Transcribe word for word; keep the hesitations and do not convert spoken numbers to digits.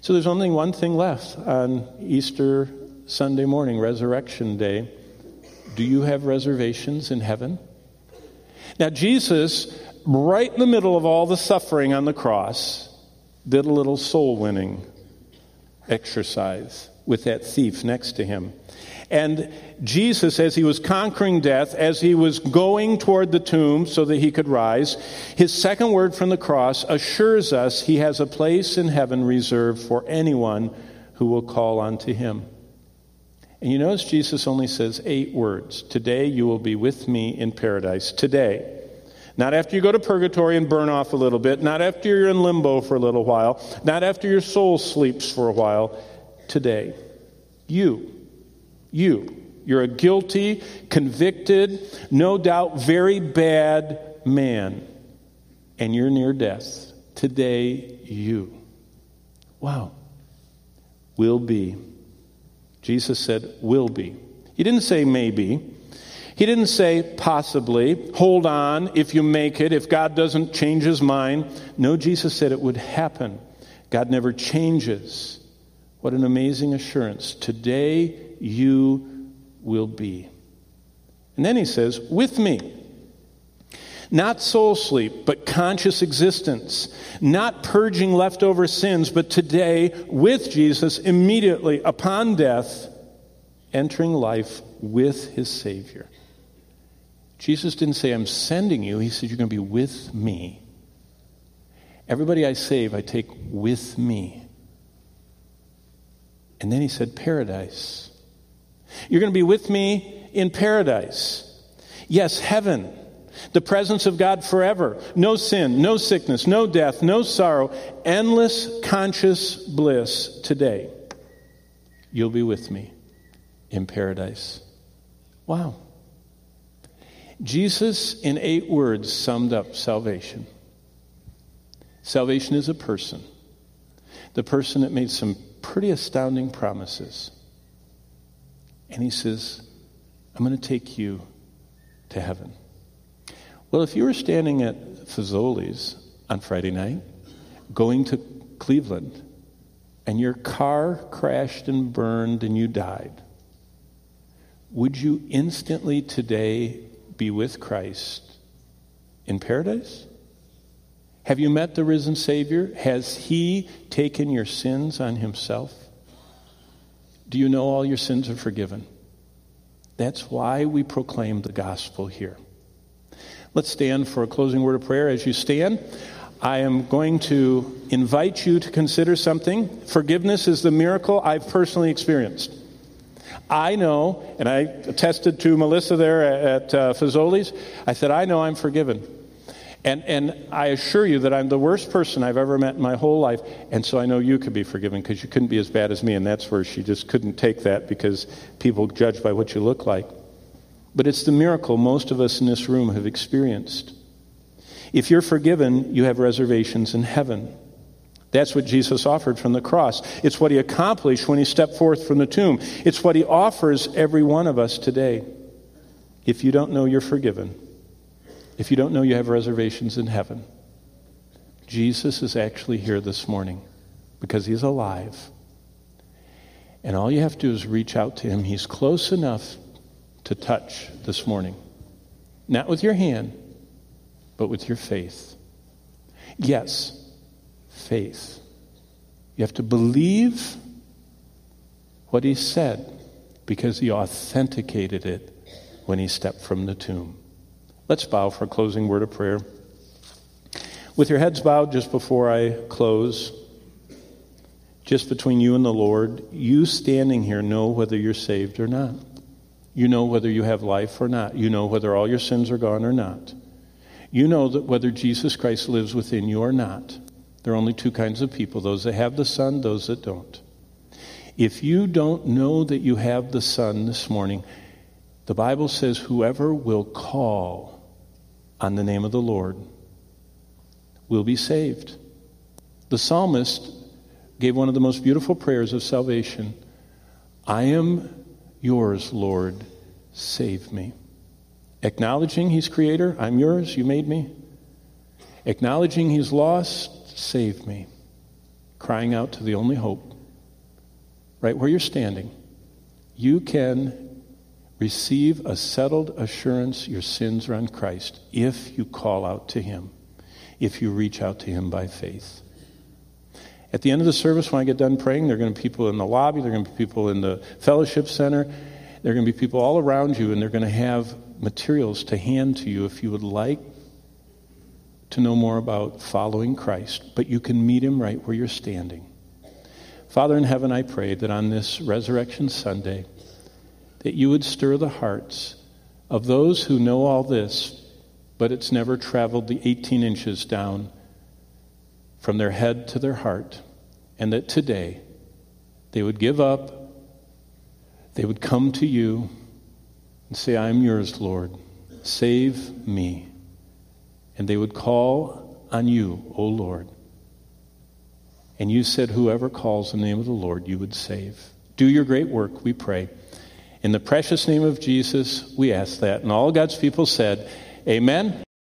So there's only one thing left on Easter Sunday morning, Resurrection Day. Do you have reservations in heaven? Now, Jesus, right in the middle of all the suffering on the cross, did a little soul-winning exercise with that thief next to him. And Jesus, as he was conquering death, as he was going toward the tomb so that he could rise, his second word from the cross assures us he has a place in heaven reserved for anyone who will call unto him. And you notice Jesus only says eight words. Today you will be with me in paradise. Today. Not after you go to purgatory and burn off a little bit. Not after you're in limbo for a little while. Not after your soul sleeps for a while. Today. You. You. You're a guilty, convicted, no doubt very bad man. And you're near death. Today, you. Wow. Will be. Jesus said, will be. He didn't say maybe. He didn't say possibly, hold on, if you make it, if God doesn't change his mind. No, Jesus said it would happen. God never changes. What an amazing assurance. Today you will be. And then he says, with me. Not soul sleep, but conscious existence. Not purging leftover sins, but today, with Jesus, immediately upon death, entering life with his Savior. Jesus didn't say, I'm sending you. He said, you're going to be with me. Everybody I save, I take with me. And then he said, paradise. You're going to be with me in paradise. Yes, heaven. The presence of God forever. No sin, no sickness, no death, no sorrow. Endless conscious bliss today. You'll be with me in paradise. Wow. Jesus, in eight words, summed up salvation. Salvation is a person. The person that made some pretty astounding promises. And he says, I'm going to take you to heaven. Well, if you were standing at Fazoli's on Friday night, going to Cleveland, and your car crashed and burned and you died, would you instantly today be with Christ in paradise? Have you met the risen Savior? Has he taken your sins on himself? Do you know all your sins are forgiven? That's why we proclaim the gospel here. Let's stand for a closing word of prayer. As you stand, I am going to invite you to consider something. Forgiveness is the miracle I've personally experienced. I know, and I attested to Melissa there at uh, Fazoli's, I said, I know I'm forgiven. And and I assure you that I'm the worst person I've ever met in my whole life, and so I know you could be forgiven because you couldn't be as bad as me, and that's where she just couldn't take that because people judge by what you look like. But it's the miracle most of us in this room have experienced. If you're forgiven, you have reservations in heaven. That's what Jesus offered from the cross. It's what he accomplished when he stepped forth from the tomb. It's what he offers every one of us today. If you don't know you're forgiven, if you don't know you have reservations in heaven, Jesus is actually here this morning because he's alive. And all you have to do is reach out to him. He's close enough to touch this morning. Not with your hand, but with your faith. Yes, faith. You have to believe what he said because he authenticated it when he stepped from the tomb. Let's bow for a closing word of prayer. With your heads bowed just before I close, just between you and the Lord, you standing here know whether you're saved or not. You know whether you have life or not. You know whether all your sins are gone or not. You know that whether Jesus Christ lives within you or not. There are only two kinds of people, those that have the Son, those that don't. If you don't know that you have the Son this morning, the Bible says whoever will call on the name of the Lord will be saved. The psalmist gave one of the most beautiful prayers of salvation. I am yours, Lord, save me. Acknowledging he's creator, I'm yours, you made me. Acknowledging he's lost, save me. crying out to the only hope, right where you're standing, you can receive a settled assurance your sins are on Christ if you call out to him, if you reach out to him by faith. At the end of the service, when I get done praying, there are going to be people in the lobby, there are going to be people in the fellowship center, there are going to be people all around you, and they're going to have materials to hand to you if you would like to know more about following Christ. But you can meet him right where you're standing. Father in heaven, I pray that on this Resurrection Sunday, that you would stir the hearts of those who know all this, but it's never traveled the eighteen inches down from their head to their heart, and that today they would give up, they would come to you and say, I am yours, Lord. Save me. And they would call on you, O Lord. And you said, whoever calls in the name of the Lord, you would save. Do your great work, we pray. In the precious name of Jesus, we ask that. And all God's people said, amen.